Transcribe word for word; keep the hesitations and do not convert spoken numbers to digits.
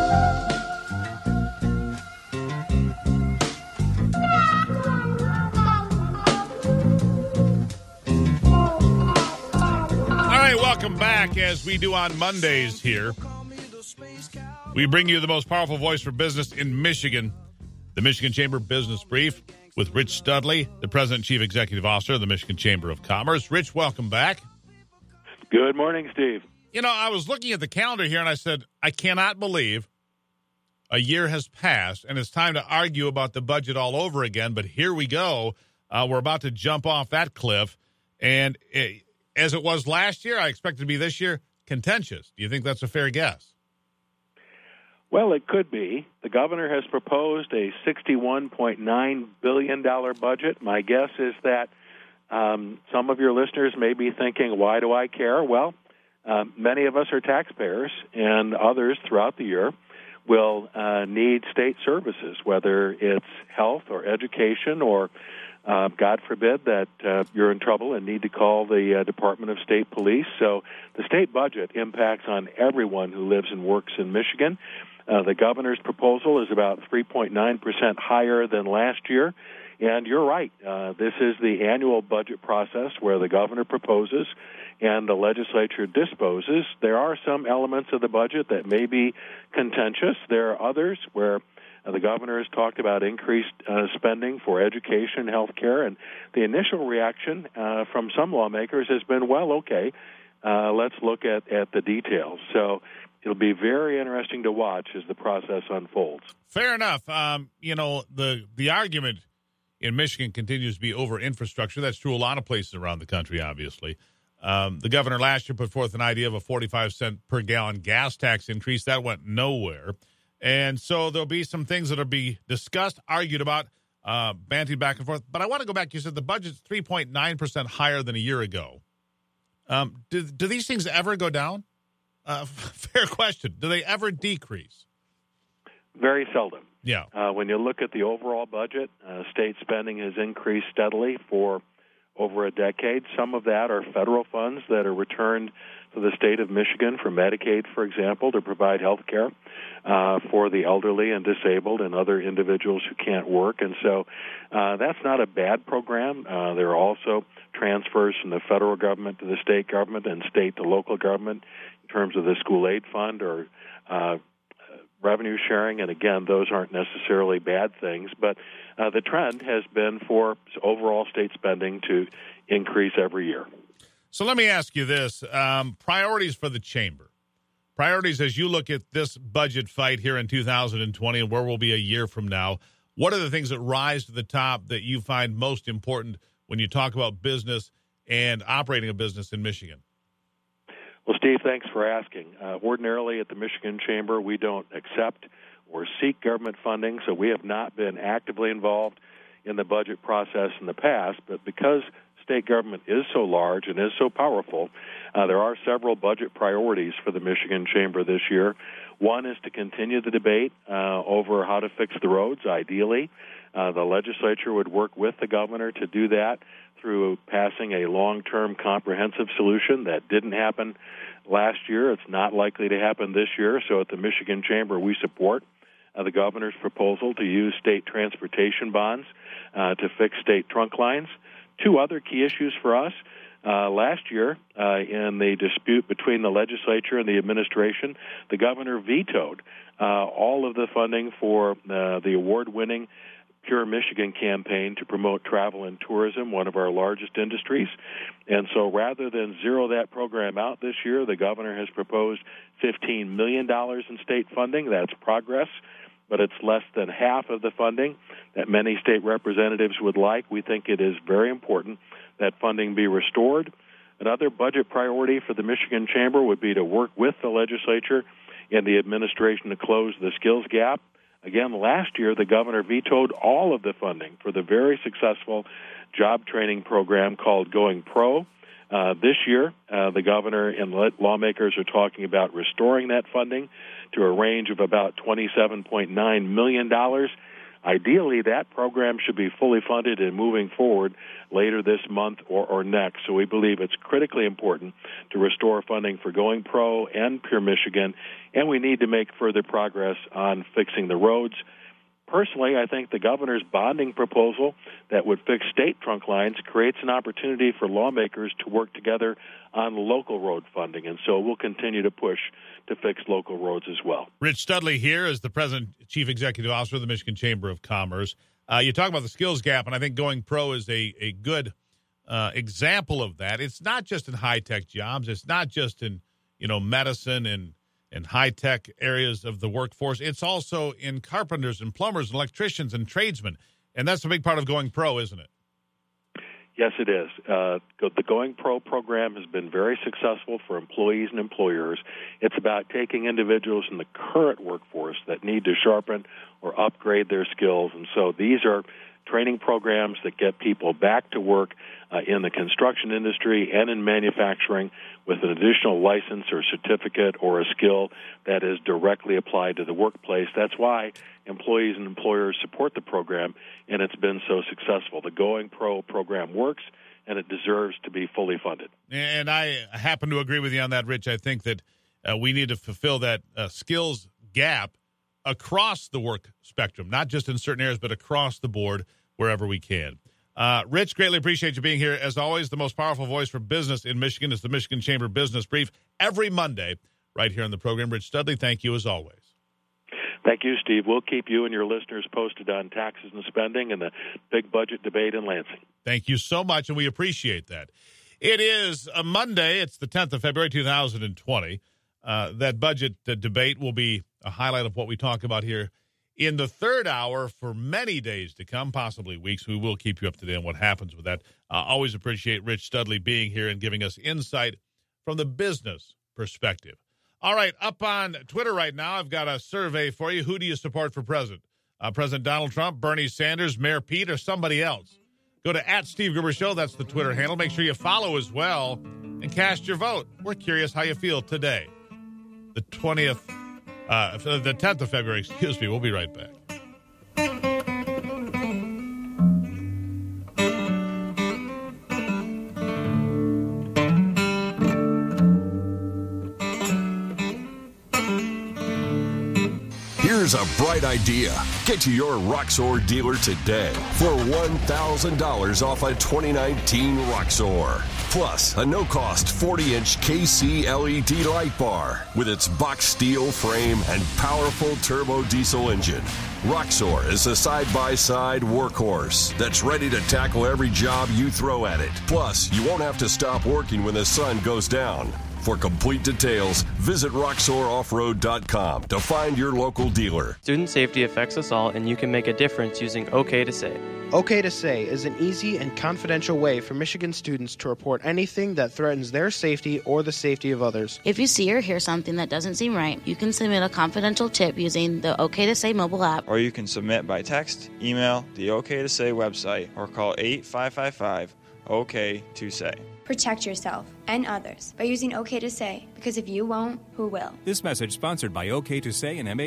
Welcome back. As we do on Mondays here, we bring you the most powerful voice for business in Michigan, the Michigan Chamber Business Brief with Rich Studley, the President and Chief Executive Officer of the Michigan Chamber of Commerce. Rich, welcome back. Good morning, Steve. You know, I was looking at the calendar here and I said, I cannot believe a year has passed and it's time to argue about the budget all over again. But here we go. Uh, we're about to jump off that cliff. And it, as it was last year, I expect it to be this year contentious. Do you think that's a fair guess? Well, it could be. The governor has proposed a sixty-one point nine billion dollars budget. My guess is that um, some of your listeners may be thinking, why do I care? Well, uh, many of us are taxpayers, and others throughout the year will uh, need state services, whether it's health or education or Uh, God forbid that uh, you're in trouble and need to call the uh, Department of State Police. So the state budget impacts on everyone who lives and works in Michigan. Uh, the governor's proposal is about three point nine percent higher than last year. And you're right. Uh, this is the annual budget process where the governor proposes and the legislature disposes. There are some elements of the budget that may be contentious. There are others where Uh, the governor has talked about increased uh, spending for education, health care, and the initial reaction uh, from some lawmakers has been, well, okay, uh, let's look at, at the details. So it'll be very interesting to watch as the process unfolds. Fair enough. Um, you know, the, the argument in Michigan continues to be over infrastructure. That's true a lot of places around the country, obviously. Um, the governor last year put forth an idea of a forty-five cent per gallon gas tax increase. That went nowhere. And so there'll be some things that will be discussed, argued about, uh, bantied back and forth. But I want to go back. You said the budget's three point nine percent higher than a year ago. Um, do, do these things ever go down? Uh, fair question. Do they ever decrease? Very seldom. Yeah. Uh, when you look at the overall budget, uh, state spending has increased steadily for over a decade. Some of that are federal funds that are returned to the state of Michigan for Medicaid, for example, to provide health care uh, for the elderly and disabled and other individuals who can't work. And so uh, that's not a bad program. Uh, there are also transfers from the federal government to the state government and state to local government in terms of the school aid fund or uh, revenue sharing. And again, those aren't necessarily bad things. But uh, the trend has been for overall state spending to increase every year. So let me ask you this. Um, priorities for the chamber. Priorities as you look at this budget fight here in two thousand twenty and where we'll be a year from now. What are the things that rise to the top that you find most important when you talk about business and operating a business in Michigan? Well, Steve, thanks for asking. Uh, ordinarily at the Michigan Chamber, we don't accept or seek government funding, so we have not been actively involved in the budget process in the past. But because state government is so large and is so powerful, uh, there are several budget priorities for the Michigan Chamber this year. One is to continue the debate uh, over how to fix the roads, ideally. Uh, the legislature would work with the governor to do that through passing a long-term comprehensive solution. That didn't happen last year. It's not likely to happen this year. So at the Michigan Chamber, we support uh, the governor's proposal to use state transportation bonds uh, to fix state trunk lines. Two other key issues for us. Uh, last year, uh, in the dispute between the legislature and the administration, the governor vetoed uh, all of the funding for uh, the award-winning Pure Michigan campaign to promote travel and tourism, one of our largest industries. And so rather than zero that program out this year, the governor has proposed fifteen million dollars in state funding. That's progress, but it's less than half of the funding that many state representatives would like. We think it is very important that funding be restored. Another budget priority for the Michigan Chamber would be to work with the legislature and the administration to close the skills gap. Again, last year, the governor vetoed all of the funding for the very successful job training program called Going Pro. Uh, this year, uh, the governor and lawmakers are talking about restoring that funding to a range of about twenty-seven point nine million dollars. Ideally, that program should be fully funded and moving forward later this month or, or next. So we believe it's critically important to restore funding for Going Pro and Pure Michigan, and we need to make further progress on fixing the roads. Personally, I think the governor's bonding proposal that would fix state trunk lines creates an opportunity for lawmakers to work together on local road funding, and so we'll continue to push to fix local roads as well. Rich Studley here is the President Chief Executive Officer of the Michigan Chamber of Commerce. Uh, you talk about the skills gap, and I think Going Pro is a, a good uh, example of that. It's not just in high-tech jobs. It's not just in, you know, medicine and and high-tech areas of the workforce. It's also in carpenters and plumbers and electricians and tradesmen. And that's a big part of Going Pro, isn't it? Yes, it is. Uh, the Going Pro program has been very successful for employees and employers. It's about taking individuals in the current workforce that need to sharpen or upgrade their skills. And so these are training programs that get people back to work uh, in the construction industry and in manufacturing with an additional license or certificate or a skill that is directly applied to the workplace. That's why employees and employers support the program, and it's been so successful. The Going Pro program works, and it deserves to be fully funded. And I happen to agree with you on that, Rich. I think that uh, we need to fulfill that uh, skills gap across the work spectrum, not just in certain areas, but across the board wherever we can. Uh, Rich, greatly appreciate you being here. As always, the most powerful voice for business in Michigan is the Michigan Chamber Business Brief every Monday right here on the program. Rich Studley, thank you as always. Thank you, Steve. We'll keep you and your listeners posted on taxes and spending and the big budget debate in Lansing. Thank you so much, and we appreciate that. It is a Monday. It's the tenth of February, two thousand twenty. Uh, that budget uh, debate will be a highlight of what we talk about here in the third hour for many days to come, possibly weeks. We will keep you up to date on what happens with that. Uh, always appreciate Rich Studley being here and giving us insight from the business perspective. All right, up on Twitter right now, I've got a survey for you. Who do you support for president? Uh, President Donald Trump, Bernie Sanders, Mayor Pete, or somebody else? Go to at Steve Gruber Show. That's the Twitter handle. Make sure you follow as well and cast your vote. We're curious how you feel today, the twentieth, uh, the tenth of February. Excuse me. We'll be right back. Here's a bright idea. Get to your Roxor dealer today for one thousand dollars off a twenty nineteen Roxor. Plus, a no-cost forty-inch K C L E D light bar with its box steel frame and powerful turbo diesel engine. Roxor is a side-by-side workhorse that's ready to tackle every job you throw at it. Plus, you won't have to stop working when the sun goes down. For complete details, visit Roxor Off Road dot com to find your local dealer. Student safety affects us all, and you can make a difference using OK to Say. OK to Say is an easy and confidential way for Michigan students to report anything that threatens their safety or the safety of others. If you see or hear something that doesn't seem right, you can submit a confidential tip using the OK to Say mobile app. Or you can submit by text, email, the OK to Say website, or call eight five five five O K to Say. Protect yourself and others by using OK to Say, because if you won't, who will? This message sponsored by OK to Say and M A